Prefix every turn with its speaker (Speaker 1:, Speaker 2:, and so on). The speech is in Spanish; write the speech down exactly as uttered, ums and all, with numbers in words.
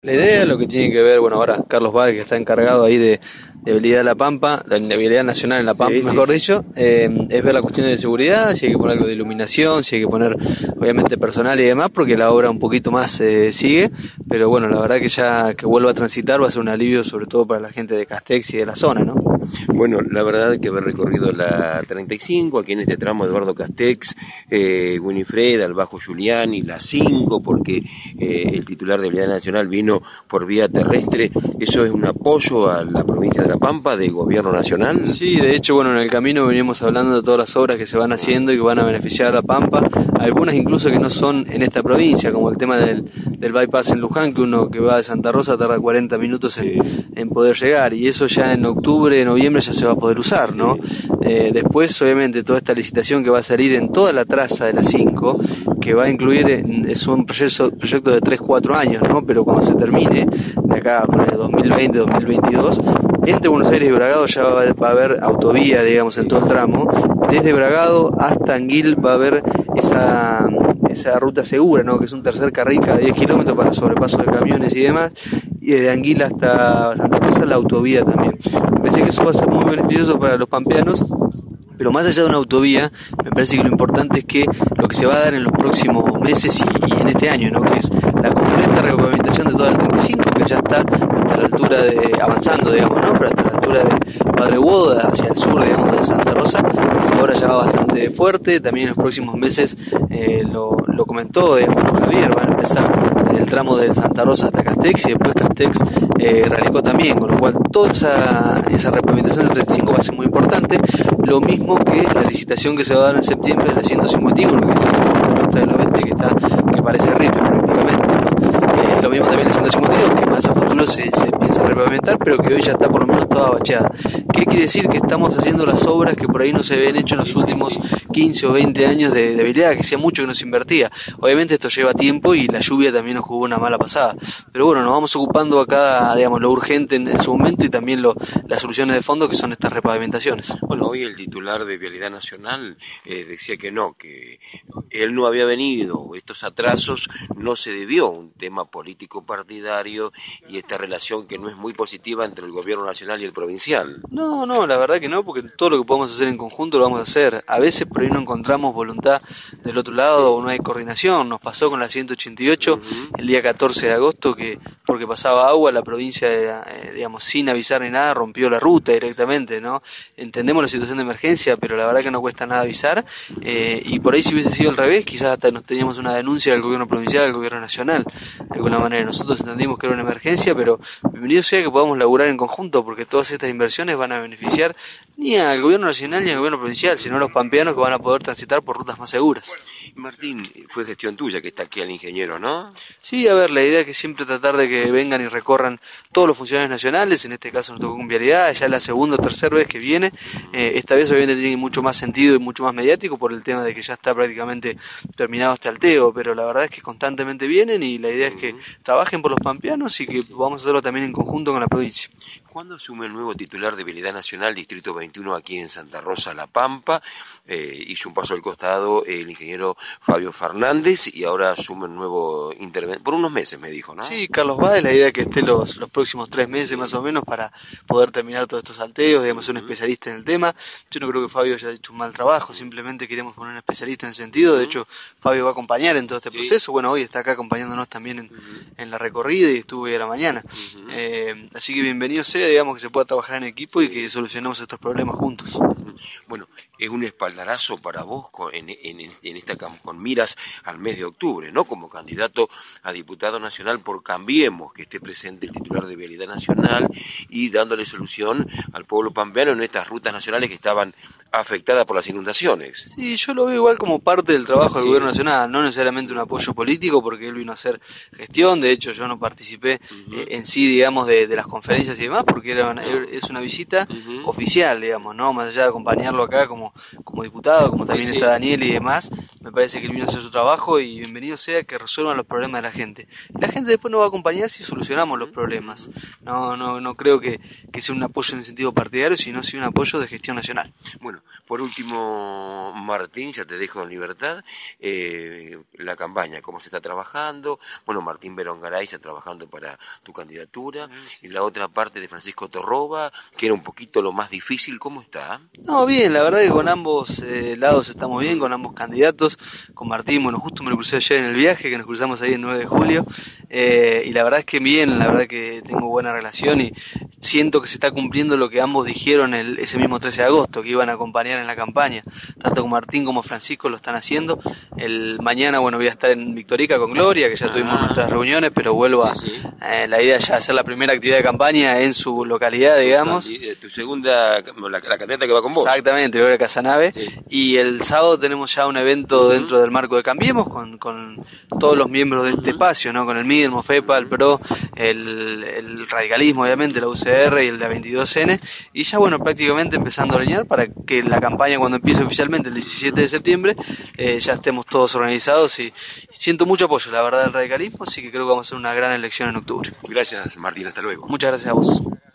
Speaker 1: La idea, lo que tiene que ver, bueno, ahora Carlos Báez, que está encargado ahí de, de Vialidad de La Pampa, de Vialidad Nacional en La Pampa,
Speaker 2: Sí, sí,
Speaker 1: mejor
Speaker 2: sí.
Speaker 1: dicho, eh, es ver la cuestión de seguridad, si hay que poner algo de iluminación, si hay que poner, obviamente, personal y demás, porque la obra un poquito más eh, sigue, pero bueno, la verdad que ya que vuelva a transitar va a ser un alivio, sobre todo para la gente de Castex y de la zona, ¿no?
Speaker 2: Bueno, la verdad que haber recorrido la treinta y cinco, aquí en este tramo Eduardo Castex, eh, Winifred, al Bajo Giuliani, la cinco, porque eh, el titular de Vialidad Nacional vino por vía terrestre, ¿eso es un apoyo a la provincia de La Pampa, del gobierno nacional?
Speaker 1: Sí, de hecho, bueno, en el camino venimos hablando de todas las obras que se van haciendo y que van a beneficiar a La Pampa, algunas incluso que no son en esta provincia, como el tema del, del bypass en Luján, que uno que va de Santa Rosa tarda cuarenta minutos en, en poder llegar, y eso ya en octubre, noviembre ya se va a poder usar, ¿no? Eh, después, obviamente, toda esta licitación que va a salir en toda la traza de la cinco, que va a incluir, es un proyecto, proyecto de tres cuatro años, ¿no? Pero cuando se termine, de acá por el dos mil veinte dos mil veintidós, entre Buenos Aires y Bragado ya va, va a haber autovía, digamos, en todo el tramo. Desde Bragado hasta Anguil va a haber esa, esa ruta segura, ¿no? Que es un tercer carril cada diez kilómetros para sobrepaso de camiones y demás. Y desde Anguil hasta Santa Rosa la autovía también. Me parece que eso va a ser muy beneficioso para los pampeanos. Pero más allá de una autovía, me parece que lo importante es que lo que se va a dar en los próximos meses y, y en este año, ¿no? Que es la completa repavimentación de toda la treinta y cinco, que ya está hasta la altura de, avanzando, digamos, ¿no? Pero hasta la altura de Padre Boda, hacia el sur, digamos, de Santa Rosa, esa obra ya va bastante fuerte. También en los próximos meses, eh, lo, lo comentó, digamos, ¿no? Javier, van a empezar desde el tramo de Santa Rosa hasta Castex, y después Castex eh, radicó también, con lo cual toda esa, esa repavimentación del treinta y cinco va a ser muy importante. Lo mismo que la licitación que se va a dar en septiembre de la ciento cincuenta y uno, que es la nuestra del oeste, que está, que parece rico prácticamente, ¿no? Eh, lo mismo también la ciento cincuenta y dos, que más a futuro se, se piensa repavimentar, pero que hoy ya está por lo menos toda bacheada. ¿Qué quiere decir? Que estamos haciendo las obras que por ahí no se habían hecho en los últimos quince o veinte años de, de habilidad, que hacía mucho que no se invertía. Obviamente esto lleva tiempo y la lluvia también nos jugó una mala pasada. Pero bueno, nos vamos ocupando acá, digamos, lo urgente en, en su momento, y también lo, las soluciones de fondo, que son estas repavimentaciones.
Speaker 2: Bueno, hoy el titular de Vialidad Nacional eh, decía que no, que él no había venido, estos atrasos no se debió a un tema político partidario y esta relación que no es muy positiva entre el gobierno nacional y el provincial.
Speaker 1: No, no, la verdad que no, porque todo lo que podemos hacer en conjunto lo vamos a hacer. A veces por ahí no encontramos voluntad del otro lado o no hay coordinación. Nos pasó con la ciento ochenta y ocho
Speaker 2: Uh-huh.
Speaker 1: el día catorce de agosto, que porque pasaba agua, la provincia, eh, digamos, sin avisar ni nada, rompió la ruta directamente, ¿no? Entendemos la situación de emergencia, pero la verdad que no cuesta nada avisar, eh, y por ahí si hubiese sido al revés, quizás hasta nos teníamos una denuncia del gobierno provincial, al gobierno nacional, de alguna manera. Nosotros entendimos que era una emergencia, pero bienvenido sea que podamos laburar en conjunto, porque todas estas inversiones van a beneficiar ni al gobierno nacional ni al gobierno provincial, sino a los pampeanos, que van a poder transitar por rutas más seguras.
Speaker 2: Martín, fue gestión tuya que está aquí el ingeniero, ¿no?
Speaker 1: Sí, a ver, la idea es que siempre tratar de que vengan y recorran todos los funcionarios nacionales. En este caso nos tocó con Vialidad, ya es la segunda o tercera vez que viene. Eh, esta vez obviamente tiene mucho más sentido y mucho más mediático por el tema de que ya está prácticamente terminado este alteo, pero la verdad es que constantemente vienen, y la idea es que trabajen por los pampeanos y que vamos a hacerlo también en conjunto con la provincia.
Speaker 2: ¿Cuándo asume el nuevo titular de Vialidad Nacional, Distrito veintiuno, aquí en Santa Rosa, La Pampa? Eh, hizo un paso al costado el ingeniero Fabio Fernández y ahora asume un nuevo interventor, por unos meses me dijo, ¿no?
Speaker 1: Sí, Carlos Báez, la idea es que esté los, los próximos tres meses más o menos para poder terminar todos estos salteos, digamos, ser un especialista en el tema. Yo no creo que Fabio haya hecho un mal trabajo, simplemente queremos poner un especialista en ese sentido. De hecho, Fabio va a acompañar en todo este proceso. Bueno, hoy está acá acompañándonos también en, en la recorrida, y estuvo hoy a la mañana. Eh, así que bienvenido sea, digamos, que se pueda trabajar en equipo y que solucionemos estos problemas juntos.
Speaker 2: Bueno, es un espaldarazo para vos con, en, en, en esta con miras al mes de octubre, ¿no? Como candidato a diputado nacional por Cambiemos, que esté presente el titular de Vialidad Nacional y dándole solución al pueblo pampeano en estas rutas nacionales que estaban afectadas por las inundaciones.
Speaker 1: Sí, yo lo veo igual como parte del trabajo del sí. gobierno nacional, no necesariamente un apoyo político, porque él vino a hacer gestión. De hecho, yo no participé uh-huh. eh, en sí, digamos, de, de las conferencias y demás, porque era una, es una visita uh-huh. oficial, digamos, ¿no? Más allá de acompañarlo acá como, como diputado, como también sí, está sí. Daniel y demás, me parece que él vino a hacer su trabajo y bienvenido sea que resuelvan los problemas de la gente. La gente después nos va a acompañar si solucionamos los problemas. No, no, no creo que, que sea un apoyo en el sentido partidario, sino sí un apoyo de gestión nacional.
Speaker 2: Bueno, por último, Martín, ya te dejo en libertad, eh, la campaña, cómo se está trabajando. Bueno, Martín Berongaray está trabajando para tu candidatura, y la otra parte de Francisco Torroba, que era un poquito lo más difícil, ¿cómo está?
Speaker 1: No, bien, la verdad que con ambos eh, lados estamos bien, con ambos candidatos. Con Martín, bueno, justo me lo crucé ayer en el viaje, que nos cruzamos ahí el nueve de julio, eh, y la verdad es que bien, la verdad que tengo buena relación y siento que se está cumpliendo lo que ambos dijeron el, ese mismo trece de agosto, que iban a acompañar en la campaña. Tanto con Martín como Francisco lo están haciendo. El mañana, bueno, voy a estar en Victorica con Gloria, que ya ah, tuvimos nuestras reuniones, pero vuelvo a, sí, sí. Eh, la idea ya hacer la primera actividad de campaña en su localidad, digamos.
Speaker 2: Tu segunda, la, la candidata que va con vos.
Speaker 1: Exactamente, Gloria Casanave. Sí. Y el sábado tenemos ya un evento uh-huh. dentro del marco de Cambiemos, con, con todos los miembros de este uh-huh. espacio, ¿no? Con el M I D, el MOFEPA, el PRO, el, el radicalismo, obviamente, la U C R y el de la veintidós ene. Y ya, bueno, prácticamente empezando a alinear para que la campaña, cuando empiece oficialmente el diecisiete de septiembre, eh, ya estemos todos organizados. Y siento mucho apoyo, la verdad, del radicalismo, así que creo que vamos a hacer una gran elección en octubre.
Speaker 2: Gracias, Martín, hasta luego.
Speaker 1: Muchas gracias a vos.